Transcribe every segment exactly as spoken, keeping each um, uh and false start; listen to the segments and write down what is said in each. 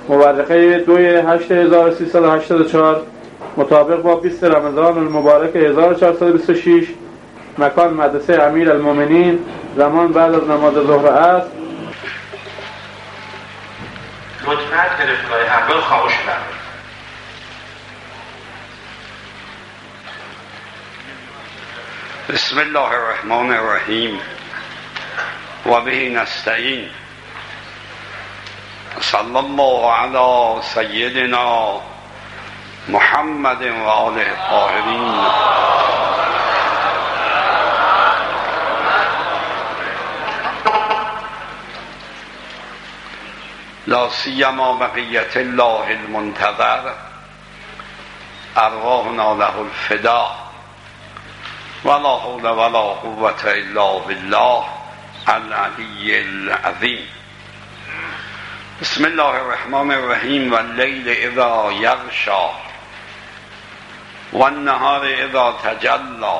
مورخه دوی هشت هزار و سیصد و هشتاد و چهار مطابق با بیست رمضان المبارک هزار و چهارصد و بیست و شش، مکان مدرسه امیر المومنین، زمان بعد از نماز ظهر است. لطفاً گرفتگاه اول خاموش بمانید. بسم الله الرحمن الرحیم و به نستعین. صلی الله علی سیدنا محمد و آله الطاهرین. لا سیما بقیت الله المنتظر، ارواحنا له الفدا، ولا حول ولا قوة الا بالله العلی العظیم. بسم الله الرحمن الرحیم. واللیل اذا یغشی والنهار اذا تجلی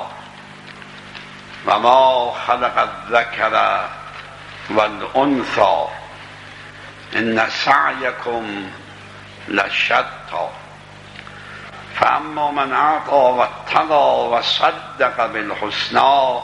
وما خلق الذکر والانثی ان سعیکم لشتی فاما من اعطی واتقی وصدق بالحسنی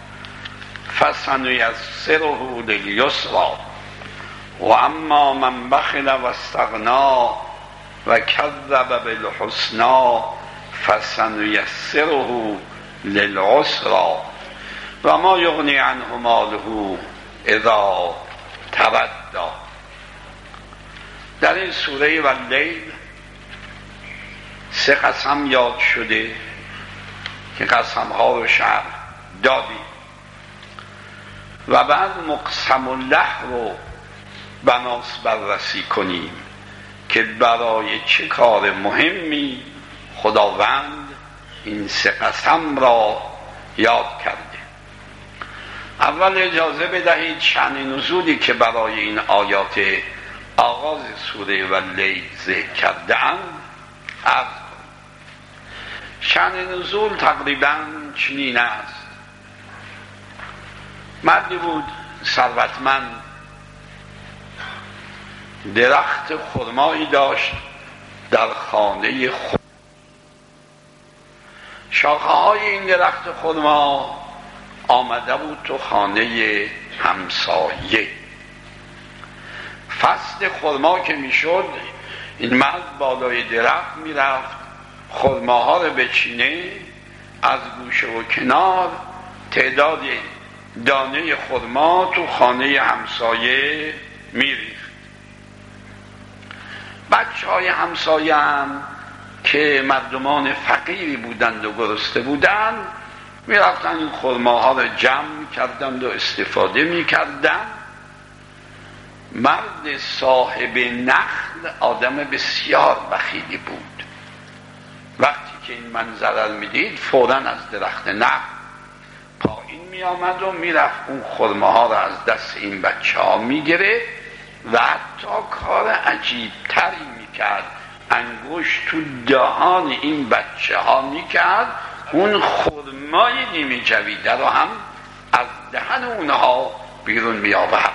فسنیسره للیسری و اما من بخل واستغنی و کذب بالحسنی فسنیسره للعسری و ما یغنی عنه ماله اذا تردی. در این سوره واللیل سه قسم یاد شده که قسم ها رو شرح دادیم و بعد مقسم الله رو بناس بررسی کنیم که برای چه کار مهمی خداوند این سه قسم را یاد کرده. اول اجازه بدهید شأن نزولی که برای این آیات آغاز سوره واللیل ذکر کرده اند عرض کنم. شأن نزول تقریبا چنین است: مردی بود ثروتمند، درخت خرمایی داشت در خانه خود. شاخه های این درخت خرما آمده بود تو خانه همسایه. فصل خرما که میشد این مرد بالای درخت میرفت خرماها رو بچینه، از گوشه و کنار تعداد دانه خرما تو خانه همسایه میریخت. بچه های همسایه هم که مردمان فقیری بودند و گرسنه بودند میرفتن این خرماها رو جمع میکردند و استفاده میکردند. مرد صاحب نخل آدم بسیار بخیلی بود. وقتی که این منظره میدید فوراً از درخت نخل پایین میآمد و میرفت اون خرماها رو از دست این بچه ها میگرفت و حتی کار عجیب تری میکرد، انگشت تو دهان این بچه ها میکرد، اون خرمای نیمه جویده رو هم از دهن اونها بیرون میآورد.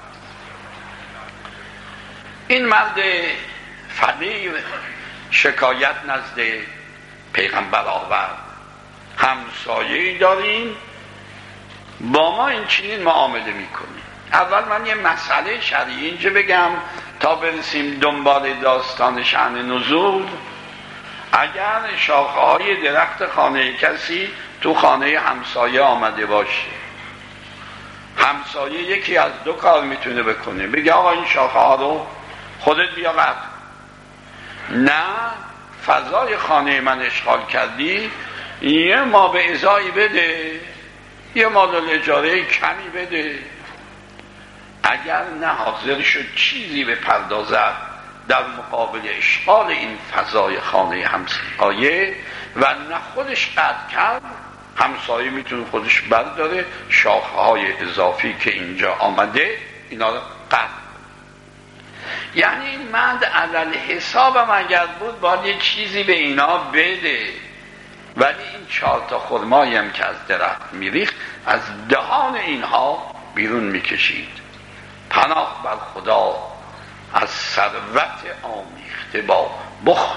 این مرد فقیر شکایت نزد پیغمبر آورد: همسایه‌ای داریم با ما این چنین معامله میکنیم. اول من یه مسئله شرعی اینجا بگم تا برسیم دنبال داستان شأن نزول. اگر شاخه های درخت خانه کسی تو خانه همسایه آمده باشه، همسایه یکی از دو کار میتونه بکنه: بگه آقا این شاخه ها رو خودت بیا قطع، نه فضای خانه من اشغال کردی، یه ما به ازایی بده، یه مال الاجاره کمی بده. اگر نه حاضر شد چیزی به پردازد در مقابل اشغال این فضای خانه همسایه و نه خودش قطع کرد، همسایه میتونه خودش برداره شاخه های اضافی که اینجا آمده اینا رو قطع. یعنی این مرد علل حسابم اگر بود باید یه چیزی به اینا بده، ولی این چهار تا خرمایی هم که از درخت میریخت از دهان اینها بیرون میکشید. پناه بر خدا از ثروت آمیخته با بخل.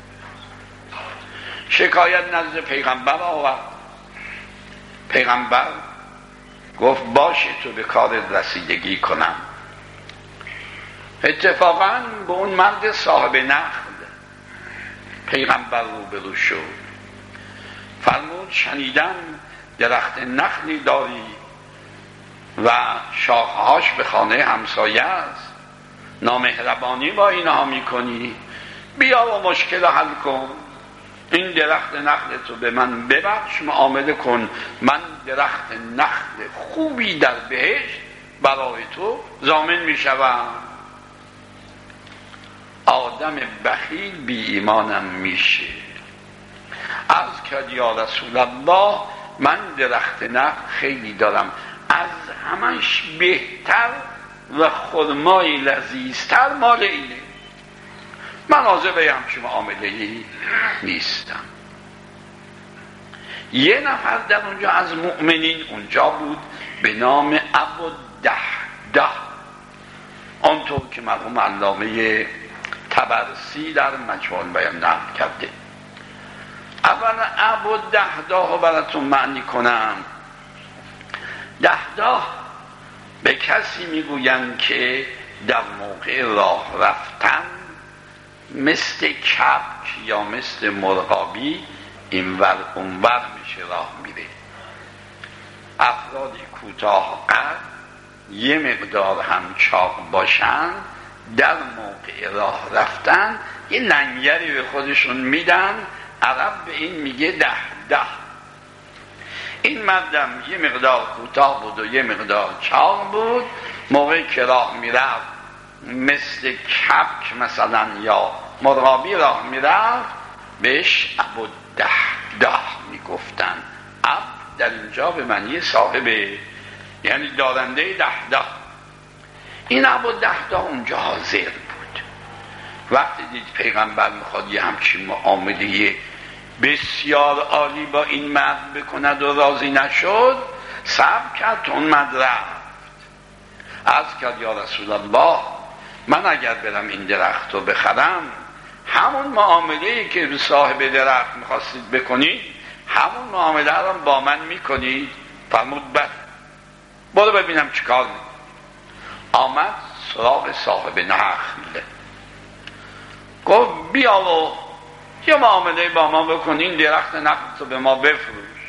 شکایت نزد پیغمبر آورد. پیغمبر گفت باشه تو به کار رسیدگی کنم. اتفاقاً به اون مرد صاحب نخل پیغمبر روبرو شد. فرمود شنیدم درخت نخلی داری و شاخهاش به خانه همسایه است، نامهربانی با اینها میکنی، بیا و مشکل حل کن. این درخت نخل تو به من ببخش، معامله کن، من درخت نخل خوبی در بهشت برای تو ضامن میشوم. آدم بخیل بی ایمانم میشه. عرض کرد یا رسول الله من درخت نخل خیلی دارم، از همش بهتر و خرمای لذیذتر مال اینه، من حاضر به همچین معامله‌ای نیستم. یه نفر در اونجا از مؤمنین اونجا بود به نام ابودحداح، آنطور که مرحوم علامه طبرسی در مجموع بیان نقل کرده. اول ابودحداح رو براتون معنی کنم. دحداح به کسی میگویند که در موقع راه رفتن مثل کبک یا مثل مرغابی اینور اونور میشه راه میره. افرادی کوتاه قد یه مقدار هم چاق باشن در موقع راه رفتن یه لنگری به خودشون میدن. عرب به این میگه ده ده. این مردم یه مقدار کوتاه بود و یه مقدار چاق بود. موقعی که راه میرفت مثل کبک مثلا یا مرغابی راه میرفت بهش ابودحداح میگفتن. اب در اینجا به معنی صاحبه، یعنی دارنده دحداح. این ابودحداح اونجا حاضر بود. وقتی دید پیغمبر میخواد یه همچین معامله بسیار عالی با این مرد بکند و راضی نشد، صبر کرد. اون مرد رفت. عرض کرد یا رسول الله من اگر برم این درخت رو بخرم همون معامله‌ای که به صاحب درخت میخواستید بکنید همون معامله رو با من میکنید؟ فرمود بله. برو ببینم چیکار میکنید. آمد سراغ صاحب نخل، گفت بیا و یه معامله با ما بکنین، درخت نخل رو به ما بفروش.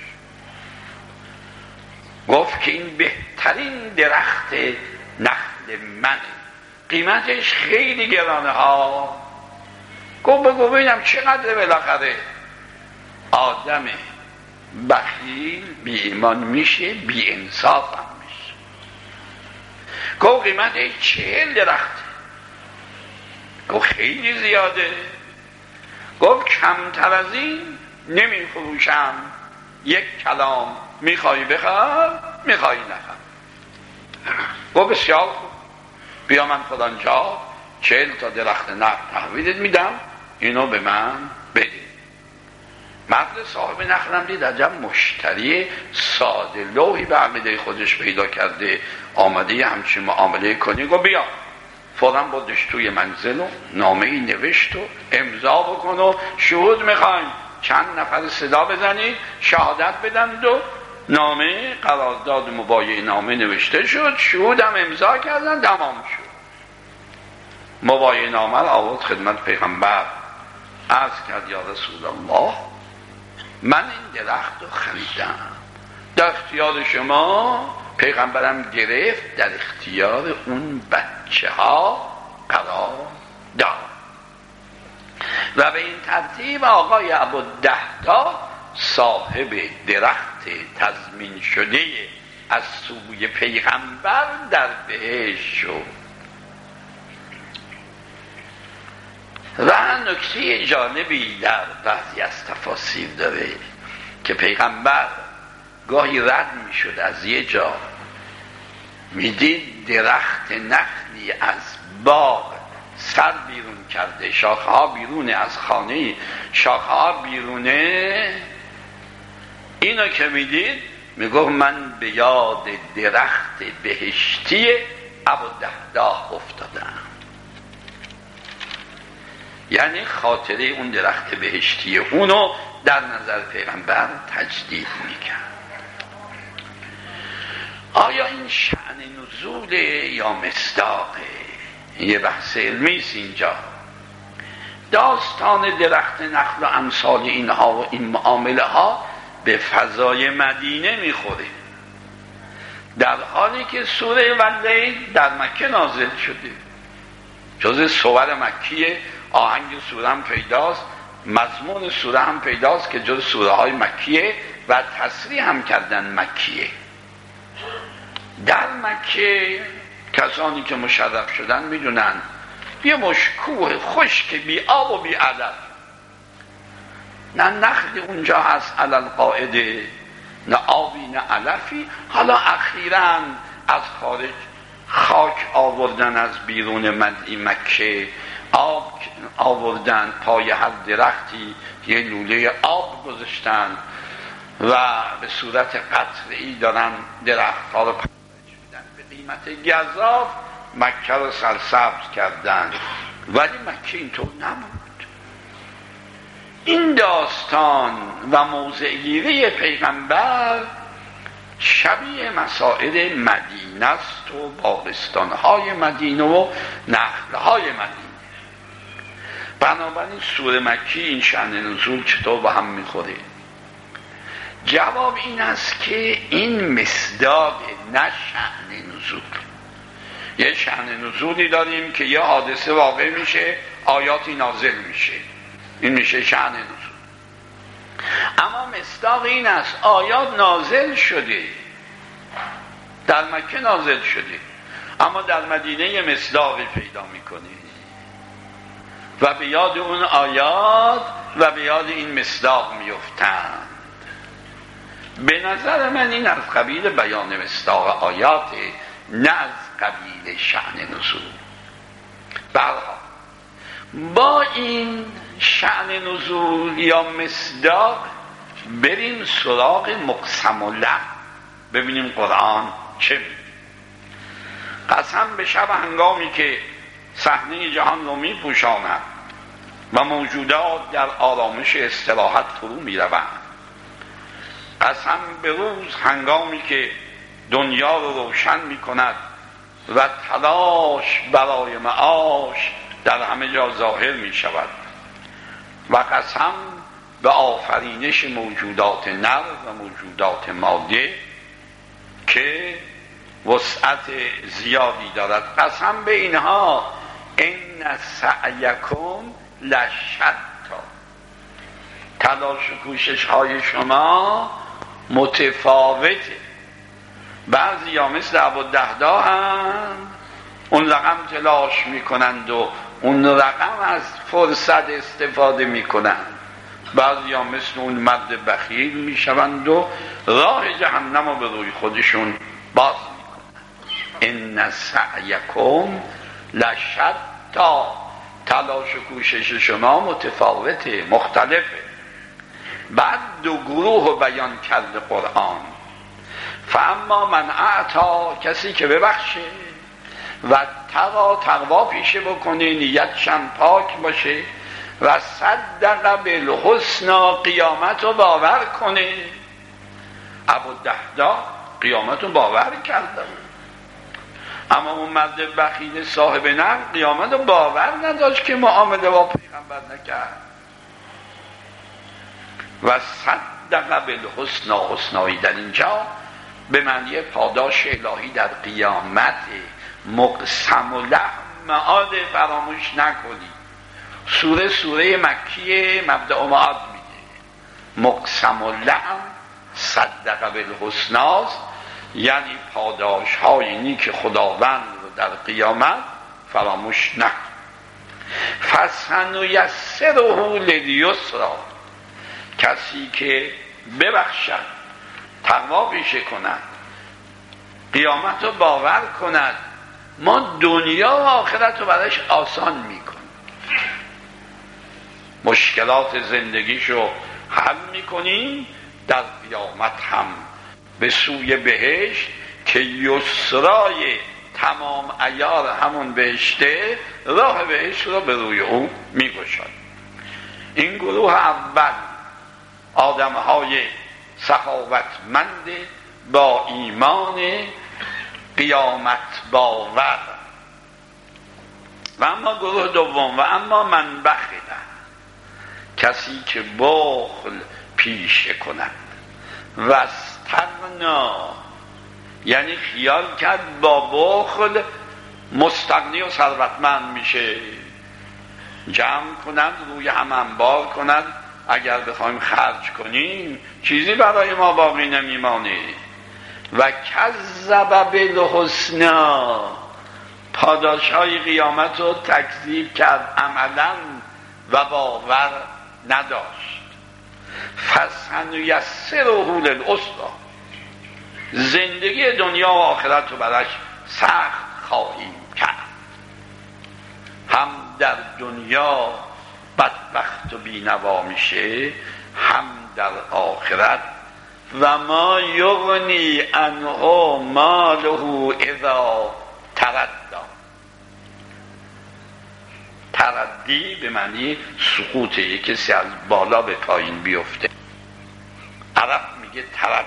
گفت که این بهترین درخت نخل منه، قیمتش خیلی گرانه ها. گفت بگو ببینم چقدر بالاخره. آدم بخیل بی ایمان میشه، بی انصاف هم میشه. گفت قیمتش چهل درخته. گفت خیلی زیاده. گفت کمتر از این نمی فروشم. یک کلام میخوایی بخر، میخوایی نخر. گفت بسیار خوب، بیا من فلان جا چهل تا درخت نخل تحویلت میدم، اینو به من بده. مرد صاحب نخلم دید عجب مشتری ساده لوحی به عقیده خودش پیدا کرده، آمده یه همچین معامله کنی. گفت بیا. فوراً بردش توی منزل و نامه ای نوشت و امضا بکن و شهود میخوایم چند نفر صدا بزنید شهادت بدند و نامه قرارداد مبایعه نامه نوشته شد، شهود هم امضا کردن، تمام شد. مبایعه نامه رو آورد خدمت پیغمبر. عرض کرد یا رسول الله من این درخت رو خریدم، در اختیار شما. پیغمبرم گرفت در اختیار اون بچه ها قرار داد و به این ترتیب آقای ابودحداح صاحب درخت تضمین شده از سوی پیغمبر در بهشت شد. و نکته جالبی در بعضی از تفاسیر داره که پیغمبر گاهی رد می شد از یه جا، میدید درخت نخلی از باغ سر بیرون کرده، شاخه ها بیرونه از خانه، شاخه ها بیرونه. اینو که میدید میگفت من به یاد درخت بهشتی ابودحداح افتادم. یعنی خاطره اون درخت بهشتی اونو در نظر پیغمبر تجدید میکرد. آیا این شأن نزول یا مصداقه؟ یه بحث علمی است اینجا. داستان درخت نخل و امثال اینها و این معامله ها به فضای مدینه میخوره، در حالی که سوره واللیل در مکه نازل شده، جز سور مکیه، آهنگ سوره هم پیداست، مضمون سوره هم پیداست که جز سوره های مکیه و تصریح هم کردن مکیه. در مکه کسانی که مشرف شدن میدونن یه مشکوه خشک بی آب و بی علف، نه نخلی اونجا هست علل قاعده، نه آبی نه علفی. حالا اخیراً از خارج خاک آوردن از بیرون مکه، آب آوردن، پای هر درختی یه لوله آب گذاشتن و به صورت قطره‌ای دارن درخت ها رو پرورش میدن، به قیمت گزاف مکه رو سرسبز کردن. ولی مکه اینطور نبود. این داستان و موضع‌گیری پیغمبر شبیه مسائل مدینه است و باغستان‌های مدینه و نخل‌های مدینه. بنابراین سوره مکی این شأن نزول چطور با هم میخوره؟ جواب این است که این مصداق نه شأن نزول. یه شأن نزولی داریم که یه حادثه واقع میشه، آیاتی نازل میشه، این میشه شأن نزول. اما مصداق این است آیات نازل شده، در مکه نازل شده، اما در مدینه یه مصداقی پیدا میکنه و به یاد اون آیات و به یاد این مصداق میفتند. به نظر من این از قبیل بیان مصداق آیات، نه از قبیل شأن نزول. برها با این شأن نزول یا مصداق بریم سراغ مقسم الله، ببینیم قرآن چه میگه. قسم به شب هنگامی که صحنه جهان رو میپوشاند و موجودات در آرامش استراحت فرو میروند. قسم به روز هنگامی که دنیا رو روشن میکند و تلاش برای معاش در همه جا ظاهر میشود. و قسم به آفرینش موجودات نر و موجودات ماده که وسعت زیادی دارد. قسم به اینها ان سعیکم لشتی، تلاش و کوشش های شما متفاوته. بعضی ها مثل ابوالدهدا هم اون رقم تلاش میکنند و اون رقم از فرصت استفاده میکنند، بعضی ها مثل اون مرد بخیل میشوند و راه جهنم رو به روی خودشون باز میکنند. ان سعیکم لشتی، تلاش و کوشش شما متفاوته، مختلفه. بعد دو گروه رو بیان کرده قرآن. فاما من اعطا، کسی که ببخشه و تقا، تقوا پیشه بکنه، نیتش هم پاک باشه، و صدق بالحسنا، قیامت رو باور کنه. ابوالدهدا قیامت رو باور کرده، اما اون مرد بخیل صاحب نفس قیامت رو باور نداشت که معامله با پیغمبر نکرد. و صدق بالحسنا، حسنایی در اینجا به معنی پاداش الهی در قیامت. مقسم الله معاد فراموش نکنی، سوره سوره مکیه مبدأ و معاد میده. مقسم الله صدق بالحسناست، یعنی پاداش های نیک خداوند رو در قیامت فراموش نکن. فسنیسره لیسرا، کسی که ببخشد، تقوا پیشه کند، قیامت رو باور کند، ما دنیا و آخرت رو برایش آسان میکنیم، مشکلات زندگیشو حل میکنیم، در قیامت هم به سوی بهشت که یسرای تمام عیار همون بهشته راه بهشت را به روی او میگشاد. این گروه اول آدمهای سخاوتمند با ایمان قیامت باور. و اما گروه دوم، و اما من بخیل، کسی که بخل پیشه کند و استغنا، یعنی خیال کرد با بخل مستغنی و ثروتمند میشه، جمع کند روی هم انبار کند، اگر بخوایم خرج کنیم چیزی برای ما باقی نمیمانه. و کذب بالحسنی، پاداشهای قیامت رو تکذیب کرد عملا و باور نداشت. فسنیسره للعسری، زندگی دنیا و آخرت رو برش سخت خواهیم کرد. هم در دنیا بدبخت و بینوا میشه، هم در آخرت. و ما یغنی عنه ماله اذا تردی، تردی به معنی سقوطه، یک کسی از بالا به پایین بیفته، عرب میگه تردی.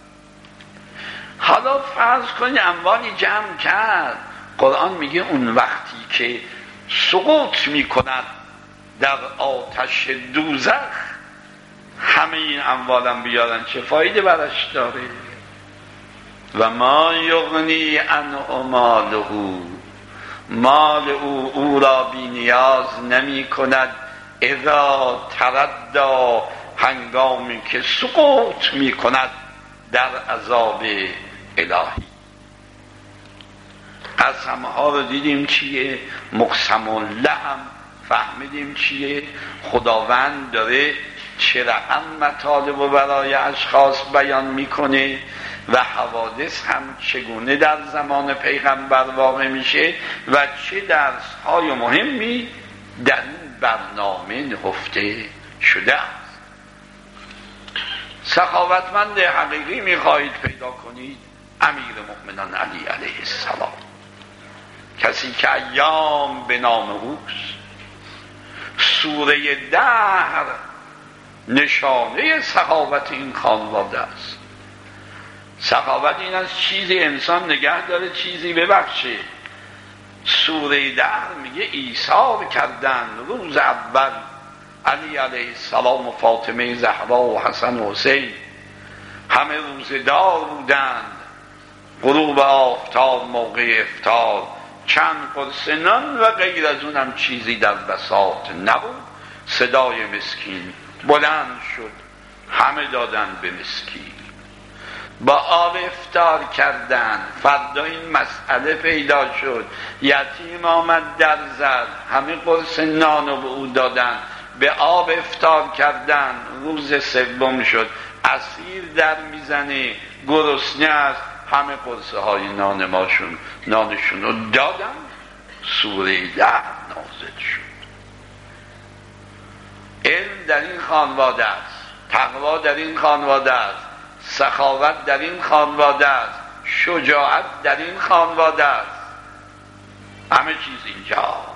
حالا فرض کنی اموالی جمع کرد، قرآن میگه اون وقتی که سقوط میکند در آتش دوزخ، همه این اموالم بیارن چه فایده برش داره؟ و ما یغنی عنه ماله، مال او او را بی نیاز نمی کند، اذا تردی، هنگامی که سقوط می کند در عذاب الهی. قسم ها رو دیدیم چیه، مقسم الله هم فهمیدیم چیه. خداوند داره چه رقم مطالب رو برای اشخاص بیان میکنه و حوادث هم چگونه در زمان پیغمبر واقع میشه و چه درس های مهمی در این برنامه نهفته شده است. سخاوتمند حقیقی میخواهید پیدا کنید، امیر مؤمنان علی علیه السلام، کسی که ایام به نام اوست. سوره دهر نشانه سخاوت این خانواده است. سخاوت این است چیزی انسان نگه داره، چیزی ببخشه. سوره دهر میگه ایثار کردن روز اول علی علیه السلام و فاطمه زهرا و حسن و حسین، همه روزدار بودند. غروب آفتاب موقع افطار، چند قرص نان و غیر از اونم چیزی در بساط نبود. صدای مسکین بلند شد، همه دادن به مسکین. با آب افطار کردن. فردا این مسئله پیدا شد، یتیم آمد در زد، همه قرص نانو به او دادن، به آب افطار کردن. روز سوم شد، اسیر در میزنه، گرسنه است، همه قرصه های نان ماشون نانشون رو دادن. سوره ده نازل شد. علم در این خانواده است، تقوا در این خانواده است، سخاوت در این خانواده است، شجاعت در این خانواده است. همه چیز اینجاست.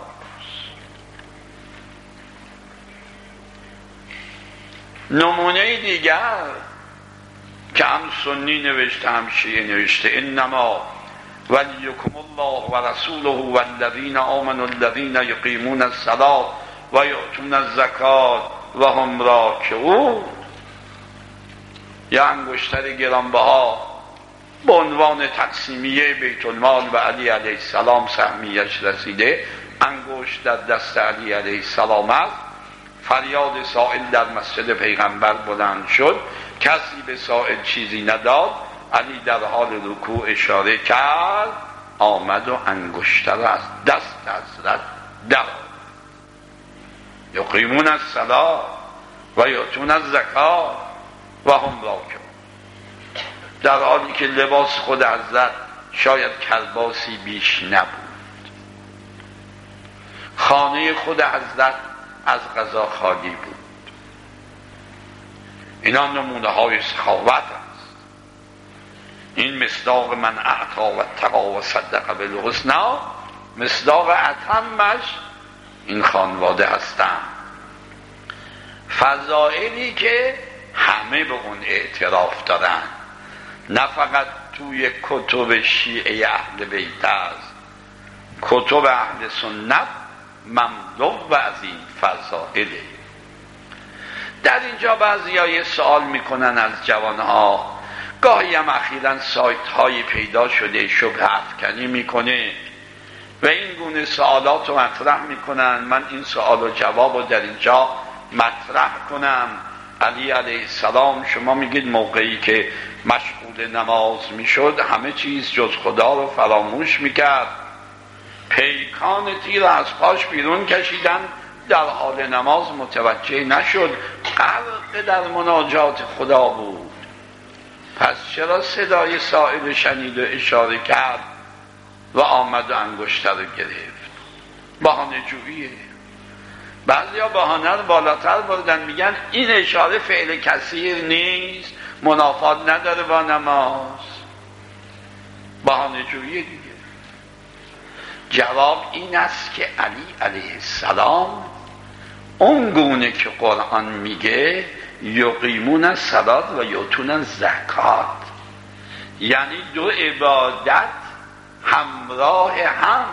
نمونه دیگر که هم سنی نوشته هم شیعه نوشته، انما ولیکم الله و رسوله والذین آمنوا الذین یقیمون الصلاة و یؤتون الزکات و هم راکعون. یا انگشتر گرانبها به عنوان تقسیمیه بیت المال و علی علیه السلام سهمیش رسیده، انگشت در دست علی علیه السلام است. فریاد سائل در مسجد پیغمبر بلند شد، کسی به سائل چیزی نداد. علی در حال رکوع اشاره کرد، آمد و انگشتر از دست حضرت در یقیمون الصلاة و یؤتون الزکات و هم راکعون. در حالی که لباس خود حضرت شاید کرباسی بیش نبود، خانه خود حضرت از غذا خالی بود. اینا نمونه های سخاوت است. این مصداق من اعطا و اتقا و صدق بالحسنی، مصداق اتمش این خانواده هستن. فضائلی که همه به اون اعتراف دارن، نه فقط توی کتب شیعه اهل بیت است، کتب اهل سنت مملو و از این فضائله. در اینجا بعضی ها یه سوال میکنن از جوانها، گاهی هم اخیراً سایت های پیدا شده شبه افکنی میکنه و این گونه سوالات رو مطرح میکنن. من این سوال و جواب رو در اینجا مطرح کنم. علی علیه السلام شما میگید موقعی که مشغول نماز میشد همه چیز جز خدا رو فراموش میکرد، پیکان تیر از پاش بیرون کشیدن، در حال نماز متوجه نشد، غرق در مناجات خدا بود. پس چرا صدای سائل شنید و اشاره کرد و آمد و انگشتر رو گرفت؟ بهانه جوییه. بعضی ها بهانه رو بالاتر بردن، میگن این اشاره فعل کثیر نیست، منافات نداره با نماز، بهانه جوییه دیگه. جواب این است که علی علیه السلام اون گونه که قرآن میگه یقیمون الصلاة و یؤتون الزکات، یعنی دو عبادت همراه هم.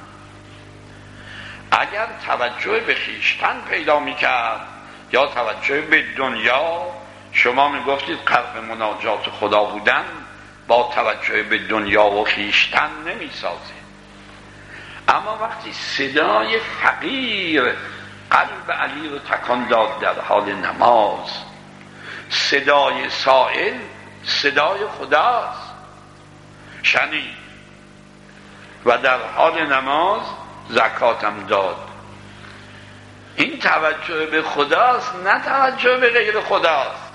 اگر توجه به خویشتن پیدا میکرد یا توجه به دنیا، شما میگفتید قلب مناجات خدا بودن با توجه به دنیا و خویشتن نمیسازه. اما وقتی صدای فقیر قلب علی رو تکان داد در حال نماز، صدای سائل صدای خداست، شنید و در حال نماز زکاتم داد. این توجه به خداست، نه توجه به غیر خداست.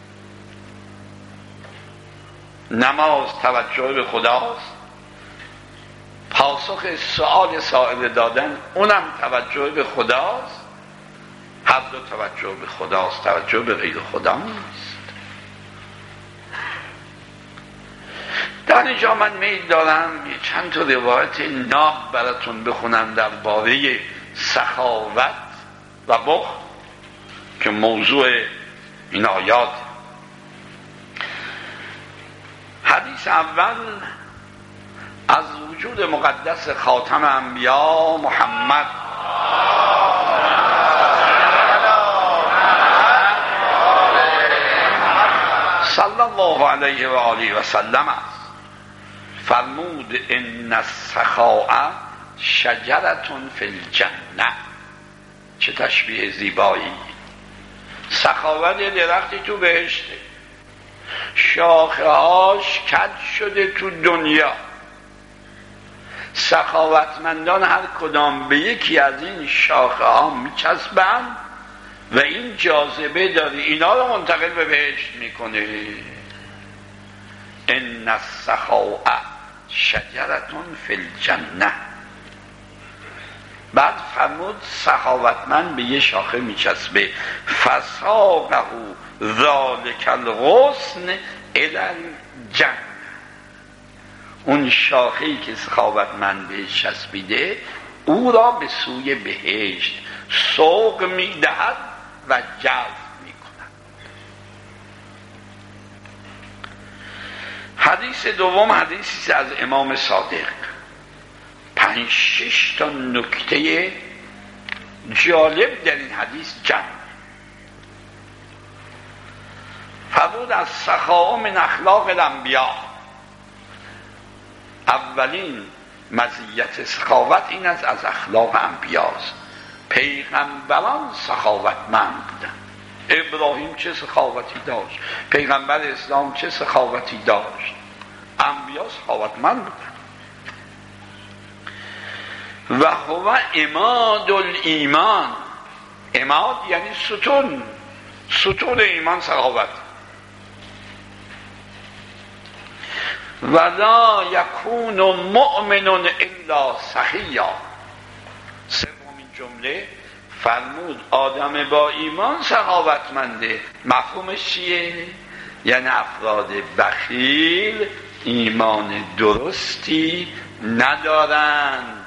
نماز توجه به خداست، پاسخ سؤال سائل دادن اونم توجه به خداست. هر دو توجه به خداست، توجه به غیر خدا نیست. در اینجا من میل دارم چند تا روایت ناب براتون بخونم درباره سخاوت و بخل که موضوع این آیات. حدیث اول از وجود مقدس خاتم انبیا محمد صلی الله علیه و آله و سلم است. فرمود ان السخاء شجرتون فی الجنه. چه تشبیه زیبایی! سخاوت یه درختی تو بهشته، شاخه هاش کج شده تو دنیا. سخاوتمندان هر کدام به یکی از این شاخه ها میچسبن و این جاذبه داره اینا رو منتقل به بهشت میکنه. ان السخاء شجرتون فی الجنه. بعد فرمود سخاوتمند به یه شاخه میچسبه، فساقه ذالک الغصن الی الجنه. اون شاخه‌ای که سخاوتمند بهش چسبیده او را به سوی بهشت سوق میدهد و جلب میکند. حدیث دوم حدیثی از امام صادق، پنج شش تا نکته جالب در این حدیث جمع. فرمود از سخاء من اخلاق الانبیا. اولین مزیت سخاوت این از از اخلاق انبیاست. پیغمبران سخاوتمند بودن. ابراهیم چه سخاوتی داشت، پیغمبر اسلام چه سخاوتی داشت. انبیا سخاوتمند بودن. و هو عماد الایمان. عماد یعنی ستون، ستون ایمان سخاوت. ولا یکون مؤمن الا سخیا. سومین جمله فرمود آدم با ایمان سخاوتمنده. مفهومش چیه؟ یعنی افراد بخیل ایمان درستی ندارند.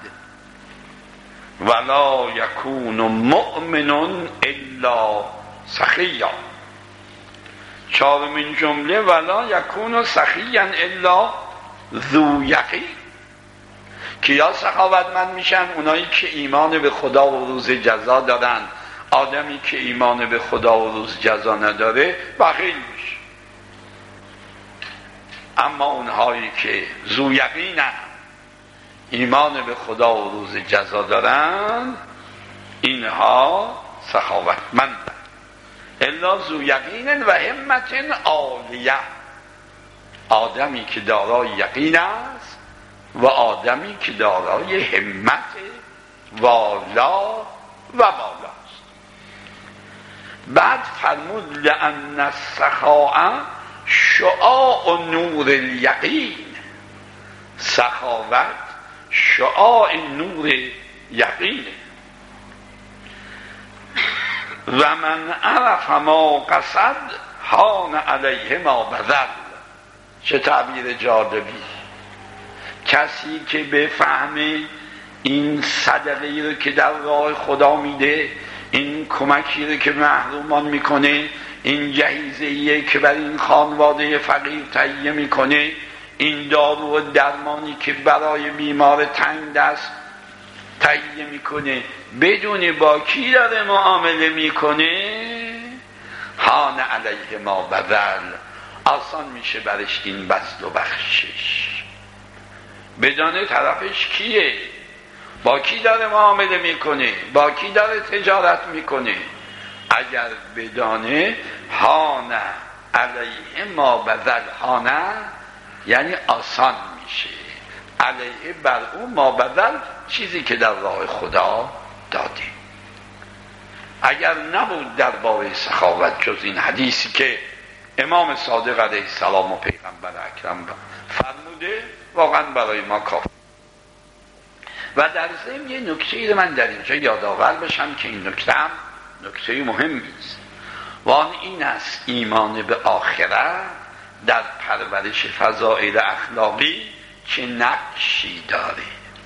ولا یکون مؤمن الا سخیا. چهارمین جمله ولا یکون سخیا الا ذو یقین. کیا سخاوتمند میشن؟ اونایی که ایمان به خدا و روز جزا دارن. آدمی که ایمان به خدا و روز جزا نداره بخیل میشه. اما اونهایی که ذو یقینن، ایمان به خدا و روز جزا دارن، اینها سخاوتمندن. الا ذو یقین و همت عالیه. آدمی که دارای یقین است و آدمی که دارای همت والا و بالاست. بعد فرمود لأن السخاء شعاع نور الیقین. سخاوت شعاع نور یقینه. و من عرف ما قصد هان علیه ما بذل. چه تعبیر جالبی. کسی که بفهمه این صدقه رو که در راه خدا میده، این کمکی رو که محرومان میکنه، این جهیزه‌ایه که بر این خانواده فقیر تهیه میکنه، این دارو و درمانی که برای بیمار تنگ دست تهیه میکنه، بدون با کی داره معامله میکنه، هان علیه ما بذل. آسان میشه برش این بذل و بخشش. بدانه طرفش کیه، با کی داره معامله میکنه، با کی داره تجارت میکنه. اگر بدانه هان علیه ما بذل، هانه یعنی آسان میشه، علیه بر او ما بذل، چیزی که در راه خدا داده. اگر نبود در باب سخاوت جز این حدیثی که امام صادق علیه السلام و پیغمبر اکرم فرموده، واقعا برای ما کافی. و در ضمن یه نکته رو من در اینجا یادآور بشم که این نکته هم نکته مهمی است، و آن این است ایمان به آخرت در پرورش فضائل اخلاقی چه نقشی داره.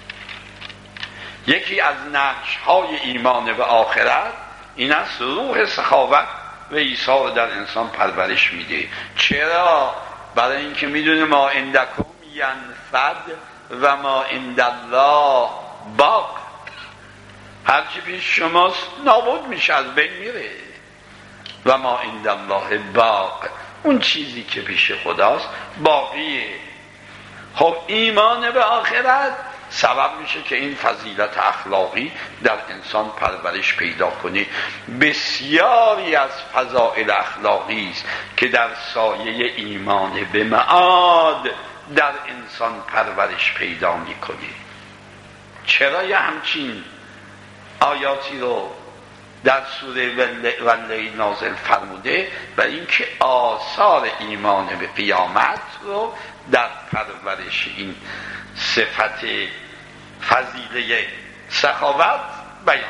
یکی از نقش‌های ایمان به آخرت این است روح سخاوت و ایثار در انسان پرورش میده. چرا؟ برای اینکه میدونه ما عندکم ینفد و ما عند الله باق. هرچی پیش شماست نابود میشه، از بین میره. و ما عند الله باق، اون چیزی که پیش خداست باقیه. خب ایمان به آخرت سبب میشه که این فضیلت اخلاقی در انسان پرورش پیدا کنه. بسیاری از فضائل اخلاقی است که در سایه ایمان به معاد در انسان پرورش پیدا میکنه. چرا یه همچین آیاتی رو در سوره واللیل نازل فرموده؟ برای اینکه آثار ایمان به قیامت رو در پرورش این صفت فضیله سخاوت بیان.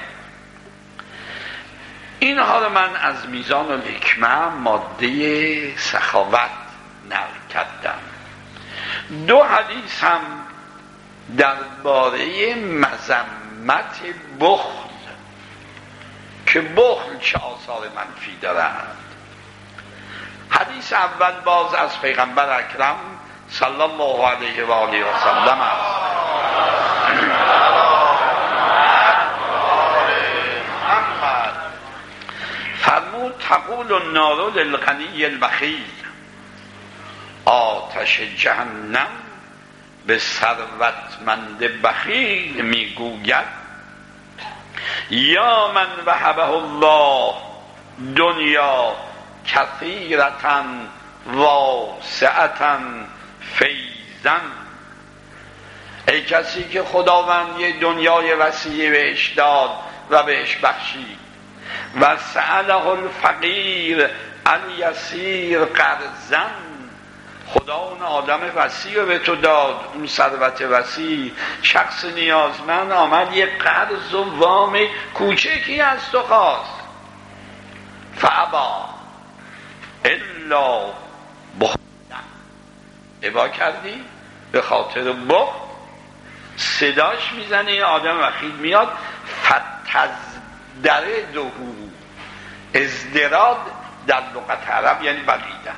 اینها رو من از میزان الحکمه ماده سخاوت نقل کردم. دو حدیث هم درباره مذمت بخل، که بخل چه آثار منفی دارد. حدیث اول باز از پیغمبر اکرم صلی الله علیه و آله و سلم است. فرمود تقول النار للغنی البخیل، آتش جهنم به ثروتمند بخیل میگوید یا من وهبه الله دنیا کثیرة واسعة فیضا. ای کسی که خداوند یه دنیای وسیع بهش داد و بهش بخشید، و سأله الفقیر الیسیر قرضا، خدا اون آدم وسیع به تو داد، اون ثروت وسیع، شخص نیازمند آمد یه قرض و وام کوچکی از تو خواست، فابا الا بخلا، ابا کردی به خاطر بخل، صداش میزنه این آدم وخید میاد، فتزدره دوهو، ازدراد در لغت عرب یعنی بلیدن،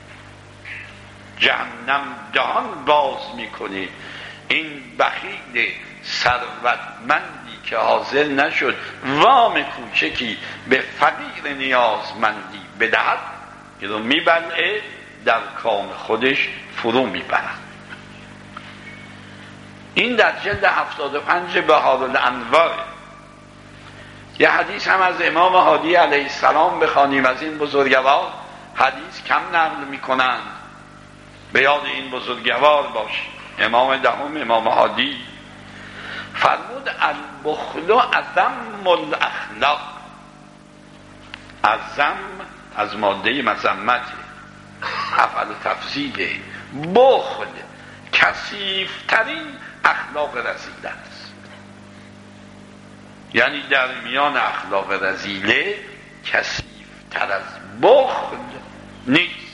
جهنم دهان باز میکنه این بخیل ثروتمندی که حاضر نشد وام کوچکی به فقیر نیازمندی بدهد، این رو میبلعه در کام خودش فرو میبرد. این در جلد هفتاد و پنج بهارالانوار. یه حدیث هم از امام هادی علیه السلام بخوانیم، از این بزرگوار حدیث کم نقل میکنند، به یاد این بزرگوار باشید. امام دهم امام هادی فرمود البخل اذم الاخلاق، اذم از ماده مذمت، افعل تفضیله، بخل کثیفترین اخلاق رذیله است. یعنی در میان اخلاق رذیله کثیفتر از بخل نیست.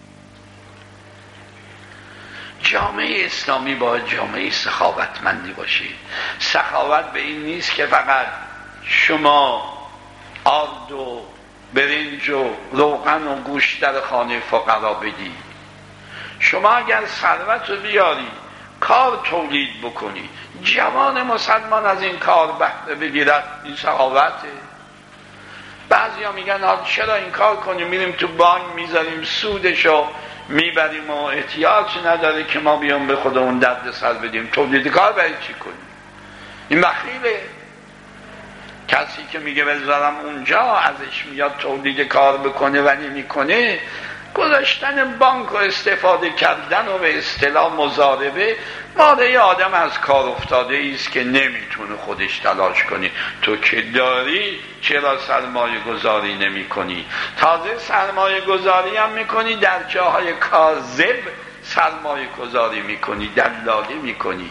جامعه اسلامی باید جامعه سخاوتمندی باشه. سخاوت به این نیست که فقط شما آرد و برنج و روغن و گوشت در خانه فقرا بدی. شما اگر ثروت رو بیاری کار تولید بکنی، جوان مسلمان از این کار بهره بگیرد، این سخاوته. بعضی ها میگن چرا این کار کنیم، میریم تو بانک میذاریم سودشو میبریم و احتیاج نداره که ما بیام به خودمون درد سر بدیم، تولید کار برای چی کنیم؟ این بخیله. کسی که میگه بذارم اونجا ازش میاد تولید کار بکنه و نمیکنه، گذاشتن بانک و استفاده کردن و به اصطلاح مضاربه ماده آدم از کار افتاده است که نمیتونه خودش تلاش کنی. تو که داری چرا سرمایه گذاری نمی کنی؟ تازه سرمایه گذاری هم میکنی در جاهای کاذب، سرمایه گذاری میکنی، دلالی میکنی،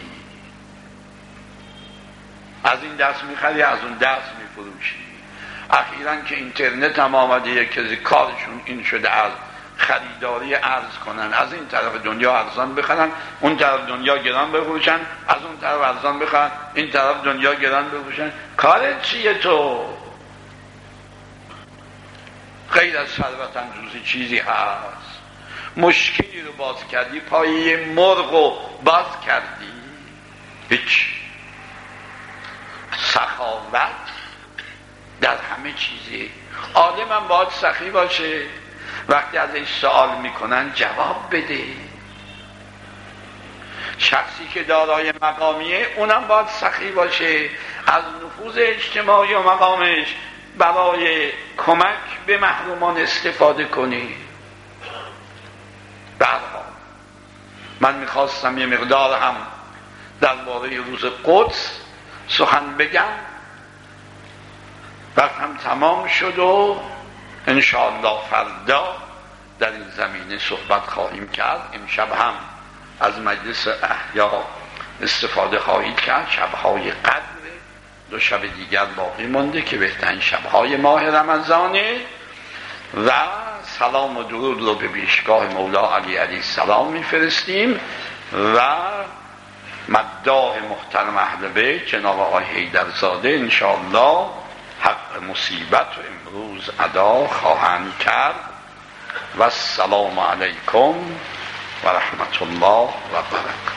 از این دست میخری از اون دست میفروشی. اخیراً که اینترنت هم آمده یک کسی کارشون این شده از خریداری ارز کنن، از این طرف دنیا ارزان بخرن، اون طرف دنیا گران بفروشن، از اون طرف ارزان بخرن، این طرف دنیا گران بفروشن. کارت چیه تو؟ غیر از ثروت اندوزی چیزی هست؟ مشکلی رو باز کردی، پایه مرغ رو باز کردی، هیچ. سخاوت در همه چیزی. عالم هم باید سخی باشه، وقتی ازش سوال میکنن جواب بده. شخصی که دارای مقامیه اونم باید سخی باشه، از نفوذ اجتماعی و مقامش برای کمک به محرومان استفاده کنی. برها من میخواستم یه مقدار هم درباره روز قدس سخن بگم، وقت هم تمام شد و انشاءالله فردا در این زمینه صحبت خواهیم کرد. امشب هم از مجلس احیا استفاده خواهید کرد. شبهای قدر، دو شب دیگر باقی مونده که بهترین شبهای ماه رمضانه، و سلام و درود رو به پیشگاه مولا علی علیه السلام میفرستیم و مداح محترم اهل بیت جناب آقای حیدرزاده انشاءالله حق مصیبت و امروز ادا خواهند کرد. و السلام علیکم و رحمت الله و برکاته.